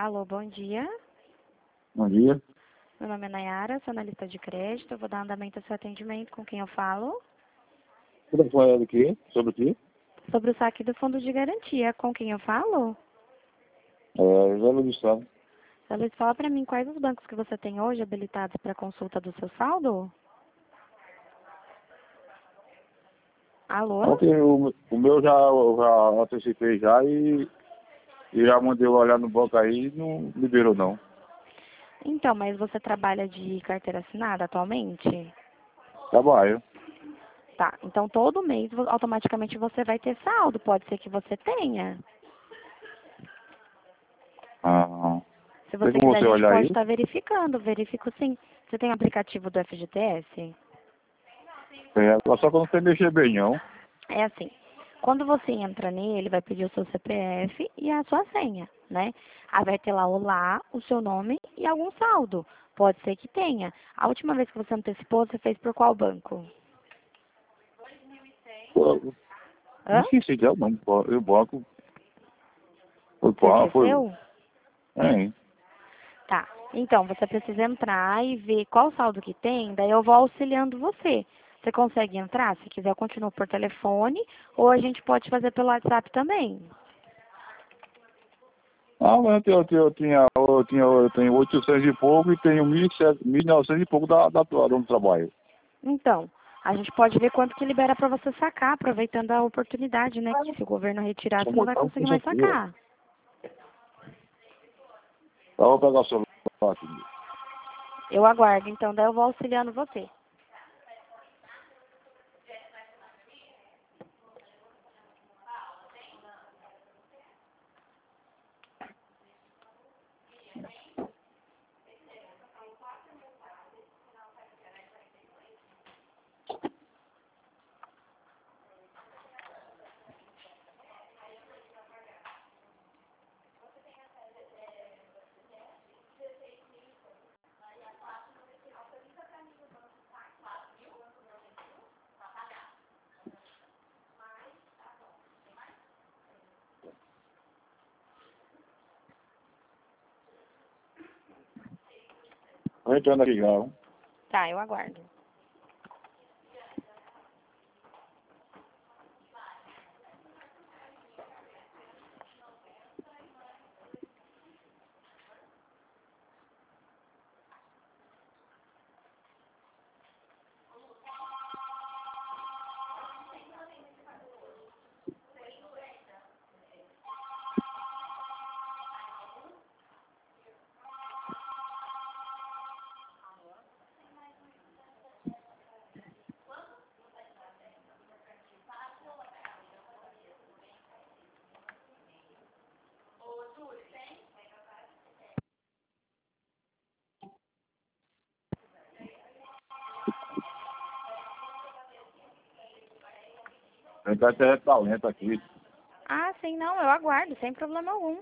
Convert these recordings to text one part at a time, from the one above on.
Alô, bom dia. Bom dia. Meu nome é Nayara, sou analista de crédito. Eu vou dar andamento ao seu atendimento. Com quem eu falo? Tudo bom do quê? Sobre o quê? Sobre o saque do fundo de garantia. Com quem eu falo? José Luiz do Estado. Luiz, fala para mim quais os bancos que você tem hoje habilitados para consulta do seu saldo? Alô? Ontem o meu eu já antecipei já e já mandei eu olhar no banco aí e não liberou não. Então, mas você trabalha de carteira assinada atualmente? Trabalho. Tá, então todo mês automaticamente você vai ter saldo. Pode ser que você tenha. Ah, Se tem você como quiser, a você gente olhar pode aí? estar verificando. Verifico sim. Você tem o aplicativo do FGTS? Só que eu não sei mexer bem não. É assim, quando você entra nele, ele vai pedir o seu CPF e a sua senha, né? Aí vai ter lá Olá, o seu nome e algum saldo. Pode ser que tenha. A última vez que você antecipou, você fez por qual banco? Pô, Hã? não esqueci já o nome. O banco foi Você qual? Foi. esqueceu? É. Tá. Então, você precisa entrar e ver qual saldo que tem, daí eu vou auxiliando você. Você consegue entrar? Se quiser, eu continuo por telefone, ou a gente pode fazer pelo WhatsApp também. Ah, mas eu tenho 800 e pouco e tenho 1.900 e pouco da atuação do trabalho. Então, a gente pode ver quanto que libera para você sacar, aproveitando a oportunidade, né? Que se o governo retirar, Só você não vai botar um conseguir curso mais aqui, ó. sacar. Eu vou pegar o celular aqui. Eu aguardo, então, daí eu vou auxiliando você. Tô entrando aqui já, ó. Tá, eu aguardo. A internet tá lenta aqui. Ah, sim, não, eu aguardo, sem problema algum.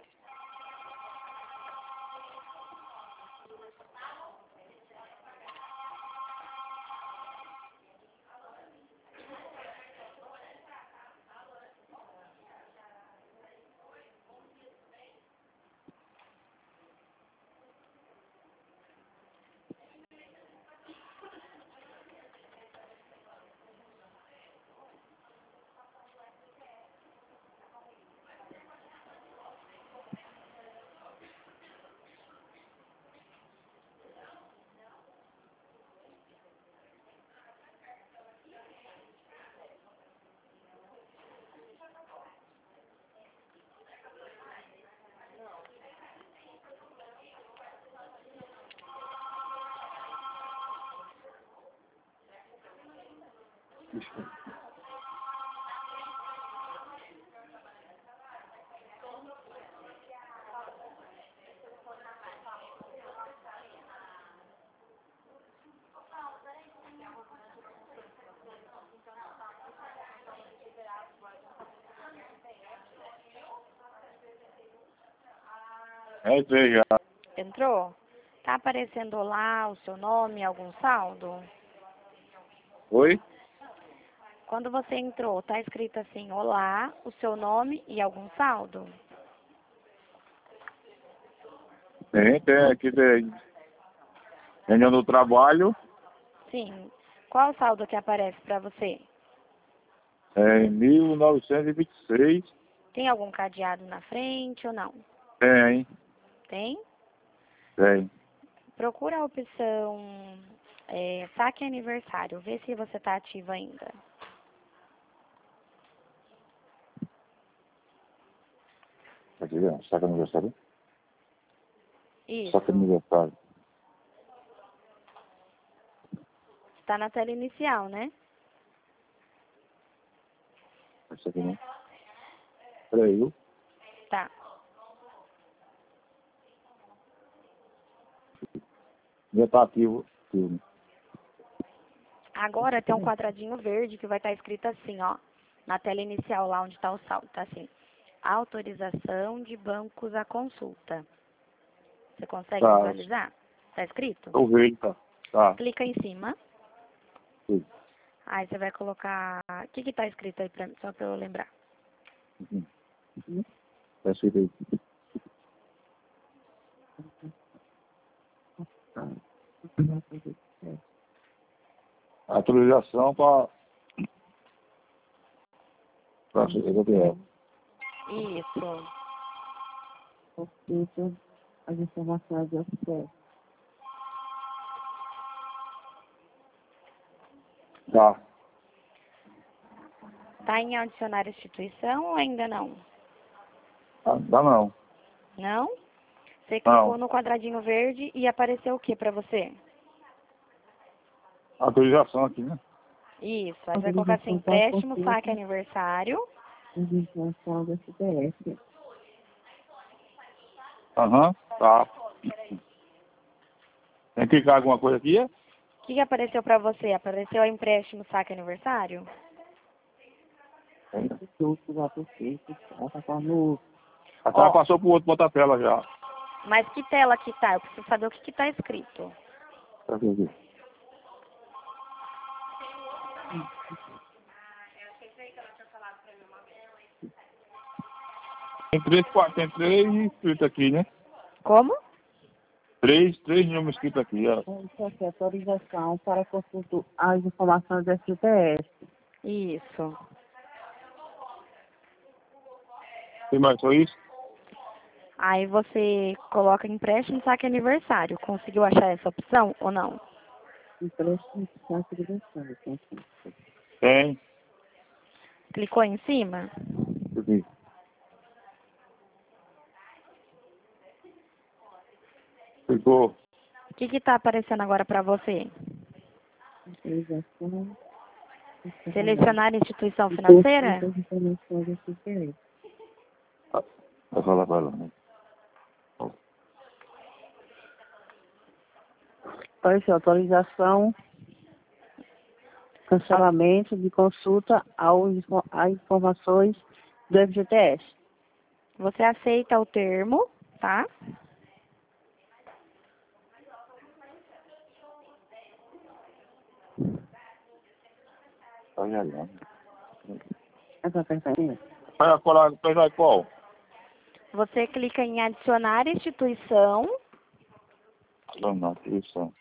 Entrei já. Entrou? Tá aparecendo lá o seu nome, algum saldo? Oi? Quando você entrou, tá escrito assim, olá, o seu nome e algum saldo? Tem aqui, tem no trabalho, Sim. Qual o saldo que aparece para você? em 1926, Tem algum cadeado na frente ou não? tem, Tem? tem. Procura a opção saque aniversário. Vê se você está ativa ainda. Aqui, ó, saca aniversário. Isso. Saca aniversário. Está na tela inicial, né? Isso aqui não. Peraí, viu? Tá. Já tá ativo. Filme. Agora tem um quadradinho verde que vai estar escrito assim, ó. Na tela inicial, lá onde está o saldo. Tá assim. Autorização de bancos à consulta. Você consegue Tá. visualizar? Tá escrito? Eu vejo, tá. Tá. Clica em cima. Sim. Aí você vai colocar... O que que tá escrito aí pra mim? Só pra eu lembrar. Tá escrito aí. Autorização para CPF. Isso. Consulta as informações do CPF. Tá. Tá em adicionar instituição ou ainda não? Dá não. Não? Você Não. clicou no quadradinho verde e apareceu o que pra você? Autorização aqui, né? Isso. Aí você vai colocar assim, empréstimo, saque aniversário. Informação do CPF. Aham, tá. Tem que clicar alguma coisa aqui? É? O que que apareceu pra você? Apareceu empréstimo, saque aniversário? Tudo lá por feito. Ela tá no A senhora passou pro outro ponta tela já. Mas que tela que tá? Eu preciso saber o que que tá escrito. Tá aqui. Tem três escritos aqui, né? Como? Três números escritos aqui, ó. Isso aqui, autorização para consulta as informações do CPF. Isso. Tem mais só isso? Aí você coloca empréstimo, saque aniversário. Conseguiu achar essa opção ou não? Empréstimo de autorização. Tem. Clicou em cima? Aqui. Ficou. O que que tá aparecendo agora pra você? Autorização. Selecionar instituição financeira? As informações do CPF. Vai falar pra ela, né? Apareceu autorização, cancelamento de consulta às informações do FGTS. Você aceita o termo, tá? Tá olhando. Essa apertaria? Vai colar, pegar qual? Você clica em adicionar instituição. Não, isso.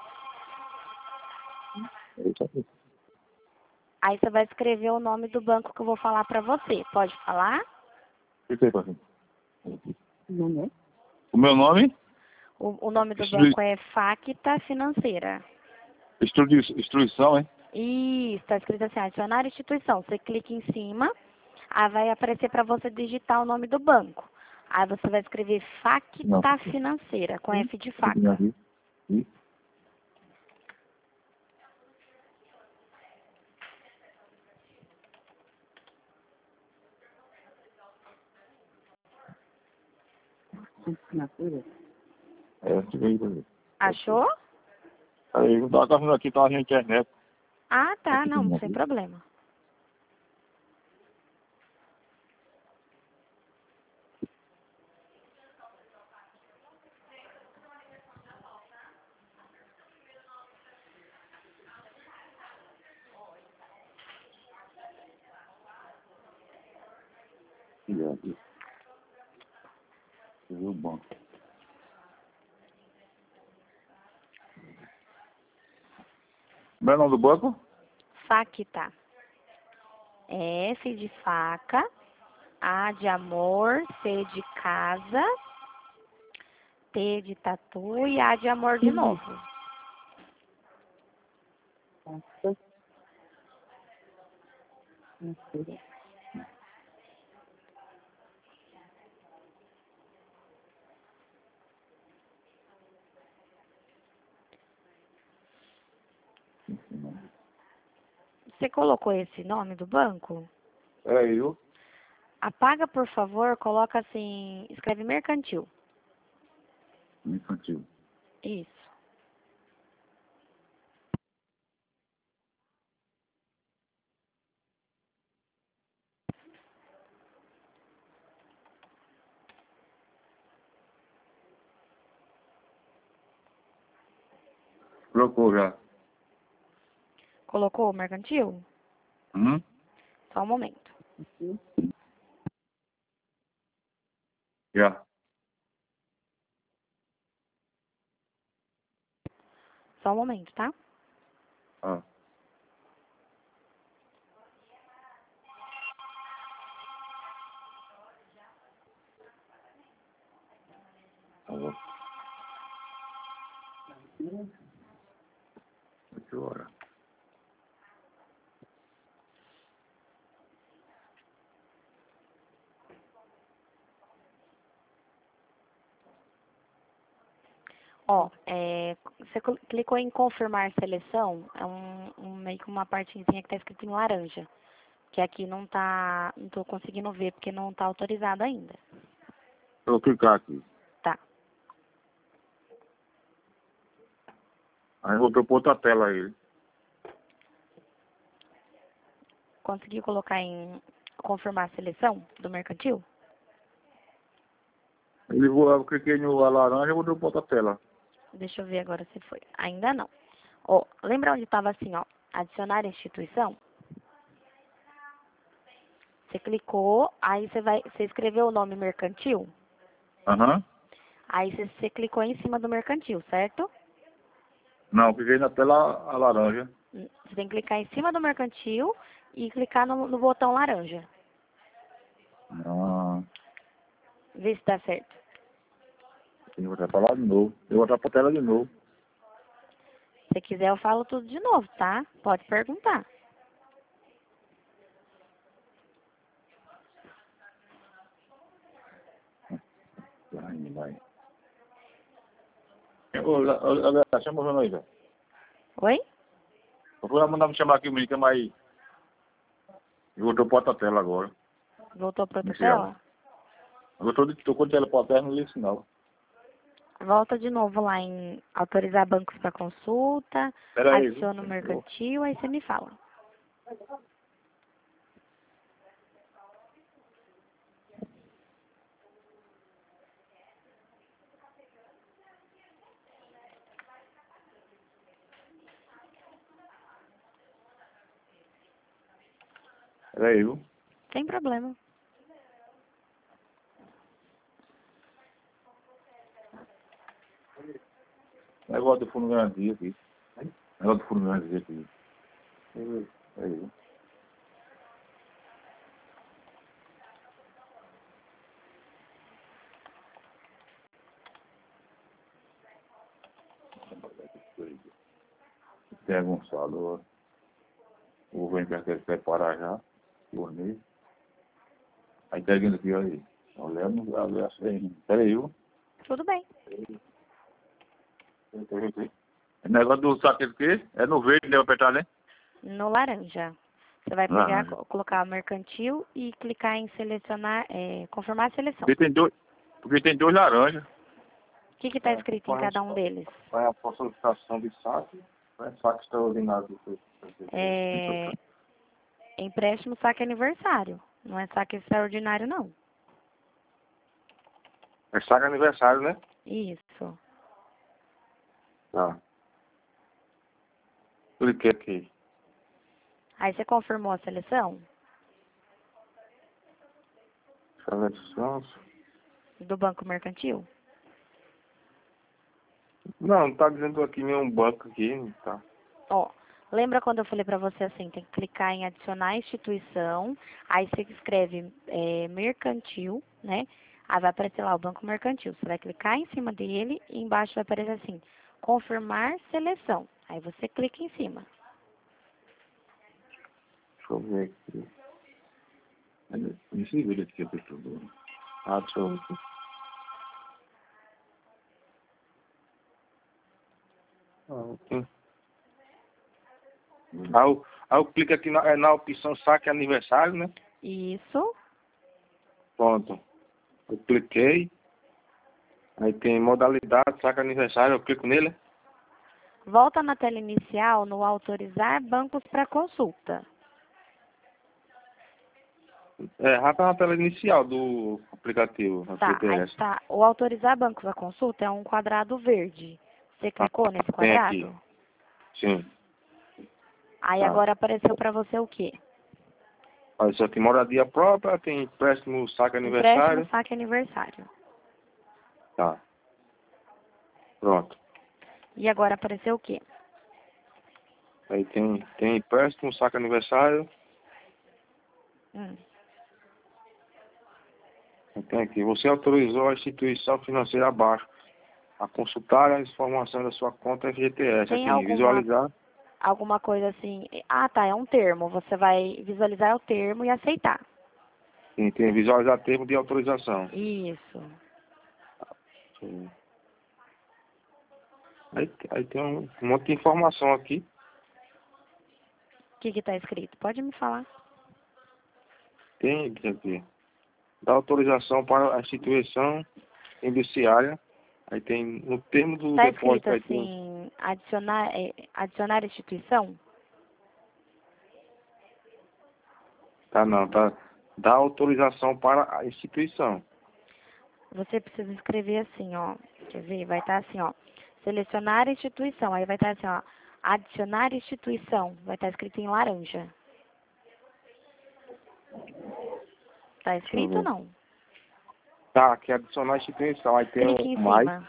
Isso aqui. Aí você vai escrever o nome do banco que eu vou falar pra você. Pode falar? Fica aí pra mim. Não é? O meu nome? O nome do banco é Facta Financeira. Instrução, hein? Isso, tá escrito assim, adicionar instituição. Você clica em cima, aí vai aparecer para você digitar o nome do banco. Aí você vai escrever Facta Financeira, com F de faca. Aqui. Assinatura? É, fica aí pra mim. Achou? Aí, eu tava fazendo aqui, tava na internet. Ah, tá, não, sem problema. Aqui. Viu, bom. Meu nome do banco? Facta. F de faca, A de amor, C de casa, T de tatu e A de amor de novo. Você colocou esse nome do banco? É eu. Apaga, por favor, coloca assim, escreve mercantil. Infantil. Isso. Colocou já. Colocou o mercantil? Uhum. Só um momento. Já. Só um momento, tá? Ah. Tá bom. Que hora? Ó, você clicou em confirmar seleção, é meio que uma partezinha que tá escrito em laranja. Que aqui não tô conseguindo ver porque não tá autorizado ainda. Eu vou clicar aqui. Tá. Aí eu vou propor outra tela aí. Conseguiu colocar em confirmar a seleção do mercantil? Eu cliquei no laranja e vou propor outra tela. Deixa eu ver agora se foi. Ainda não. Ó, lembra onde estava assim, ó, adicionar instituição? Você clicou, aí você escreveu o nome mercantil, Aham. aí você clicou em cima do mercantil, certo? Não, cliquei na tela a laranja. Você tem que clicar em cima do mercantil e clicar no botão laranja. Ah, Vê se dá certo. tem que voltar pra lá de novo. Eu vou voltar pra tela de novo. Se quiser, eu falo tudo de novo, tá? Pode perguntar. Vai. Chama o aí, velho. Oi? Eu vou mandar me chamar aqui, me chama aí. Eu vou pra outra tela agora. Voltou para outra Inicial. tela? Eu tô com tela pra terra, não ligo sinal. Volta de novo lá em autorizar bancos para consulta, Pera aí, viu? adiciona o mercantil, aí você me fala. Pera aí, viu? Sem problema. Negócio do fundo de garantia aqui. Negócio do fundo de garantia aqui. Pera aí, viu? Tem Gonçalo, o governo quer preparar já, fornecer. Aí tá vindo aqui, olha aí. Olha assim. Pera aí, viu? Tudo bem. O negócio do saque aqui é no verde, deve apertar, né? No laranja. Você vai pegar, Laranja. colocar mercantil e clicar em selecionar, confirmar a seleção. Porque tem dois laranjas. O que está escrito em cada um deles? Qual é a solicitação de saque? Qual é saque extraordinário do que Empréstimo saque aniversário. Não é saque extraordinário, não. é saque aniversário, né? Isso. Tá. Cliquei aqui. Aí você confirmou a seleção Seleção. do banco mercantil? Não tá dizendo aqui nenhum banco aqui, não tá. Ó, Lembra quando eu falei para você assim, tem que clicar em adicionar instituição, aí você escreve mercantil, né? Aí vai aparecer lá o banco mercantil. Você vai clicar em cima dele e embaixo vai aparecer assim, confirmar seleção. Aí você clica em cima. Deixa eu ver aqui. Deixa eu ver aqui a pessoa. Ah, deixa eu ver aqui. Ok. Aí eu clico aqui na opção saque aniversário, né? Isso. Pronto. Eu cliquei. Aí tem modalidade, saque aniversário, eu clico nele. Volta na tela inicial no autorizar bancos para consulta. Já tá na tela inicial do aplicativo, no Tá, aí TTS. tá. O autorizar bancos à consulta é um quadrado verde. Você clicou nesse Tem aqui. quadrado? Sim. Aí Tá. agora apareceu para você o quê? Olha, isso aqui, moradia própria, tem empréstimo, saque aniversário. Empréstimo, saque aniversário. Tá. Pronto. E agora apareceu o quê? Aí tem empréstimo, saque aniversário. Tem aqui. Você autorizou a instituição financeira abaixo a consultar as informações da sua conta FGTS. Tem Aqui, visualizar. alguma coisa assim? Ah, tá, é um termo. Você vai visualizar o termo e aceitar. Tem visualizar termo de autorização. Isso. Sim. Aí tem um monte de informação aqui. O que está escrito? Pode me falar. Tem aqui. Dá autorização para a instituição indiciária. Aí tem no termo do Está depósito. escrito Aí tem, assim, adicionar instituição? tá não, tá. Dá autorização para a instituição. Você precisa escrever assim, ó. Quer ver? Vai estar assim, ó. Selecionar instituição. Aí vai estar assim, ó. Adicionar instituição. Vai estar escrito em laranja. Tá escrito ou não? Tá, aqui adicionar a instituição. Aí tem Clique em mais. cima.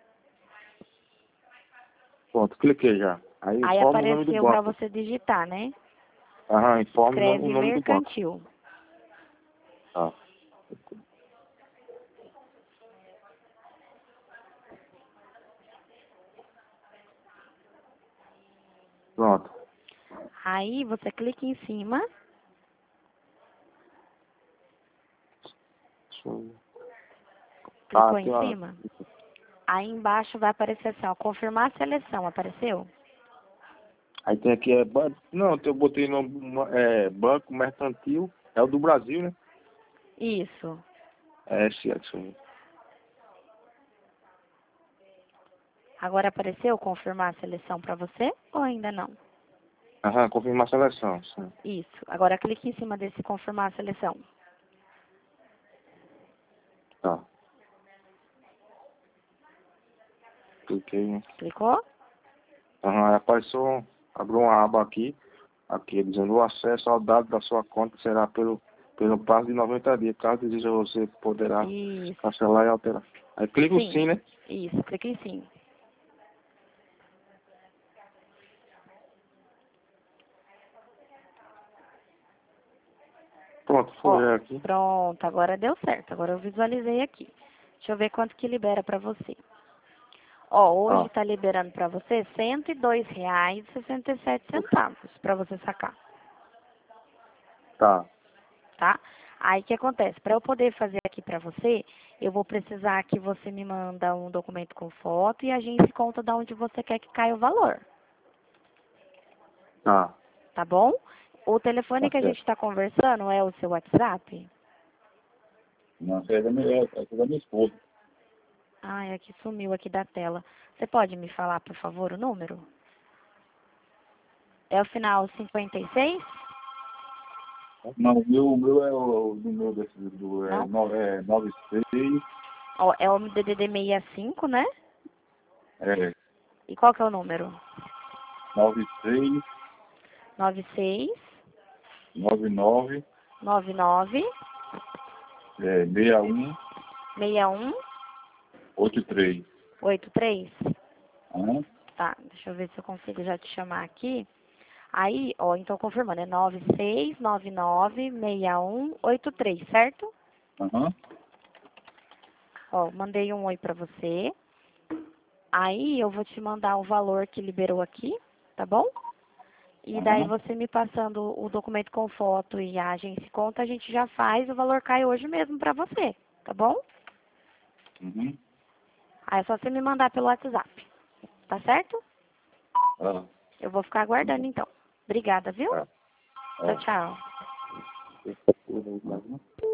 Pronto, cliquei já. Aí Aí informa o nome do apareceu para banco. você digitar, né? Aham, informa o Escreve nome do banco. mercantil. Tá. Pronto. Aí você clica em cima. Deixa eu... Clicou aqui, em ó. cima. Aí embaixo vai aparecer assim, ó. Confirmar a seleção. Apareceu? Aí tem aqui, não, eu botei no Banco Mercantil, é o do Brasil, né? Isso. Esse aí. Agora apareceu confirmar a seleção para você ou ainda não? Aham, confirmar a seleção. Sim. Isso. Agora clique em cima desse confirmar a seleção. Tá. Cliquei. Clicou? Aham, aí apareceu, abriu uma aba aqui, dizendo o acesso ao dado da sua conta será pelo prazo de 90 dias. Caso deseja, você poderá Isso. cancelar e alterar. Aí clica o sim, né? Isso. Clique em sim. Pronto, foi aqui. Pronto. Agora deu certo. Agora eu visualizei aqui. Deixa eu ver quanto que libera para você. Ó, hoje está liberando para você R$102,67 para você sacar. Tá. Tá? Aí o que acontece? Para eu poder fazer aqui para você, eu vou precisar que você me manda um documento com foto e a gente conta de onde você quer que caia o valor. Tá. Tá bom? O telefone Tá que a certo. gente está conversando é o seu WhatsApp? Não, essa é da minha esposa. Ai, aqui sumiu aqui da tela. Você pode me falar, por favor, o número? É o final 56? Não, o meu é o número Não? 96. Ó, é o DDD 65, né? É, E qual que é o número? 96, 96 99, 99 61, 61 83. 83. Aham. Tá, deixa eu ver se eu consigo já te chamar aqui. Aí, ó, então confirmando, é 96996183, certo? Aham. Ó, mandei um oi pra você. Aí eu vou te mandar o valor que liberou aqui, tá bom? E daí você me passando o documento com foto e a agência e conta, a gente já faz, o valor cai hoje mesmo pra você, tá bom? Uhum. Aí é só você me mandar pelo WhatsApp, tá certo? Ah, Eu vou ficar aguardando então. Obrigada, viu? tá. Tchau, tchau. Uhum.